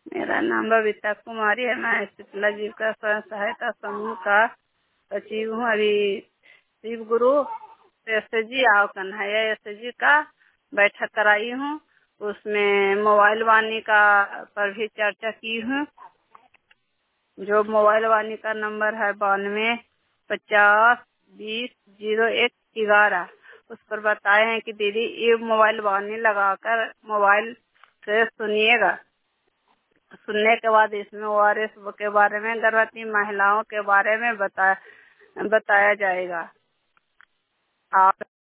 मेरा नाम बबीता कुमारी है। मैं शीतला जीविका स्वयं सहायता समूह का सचिव हूँ। अभी शिव गुरु एसएचजी और कन्हैया एसएचजी का बैठक कराई हूँ। उसमें मोबाइल वाणी का पर भी चर्चा की हूँ। जो मोबाइल वाणी का नंबर है 9250200111। उस पर बताए हैं कि दीदी ये मोबाइल वाणी लगाकर मोबाइल से सुनिएगा। सुनने के बाद इसमें ओआरएस के बारे में, गर्भवती महिलाओं के बारे में बताया जाएगा। आप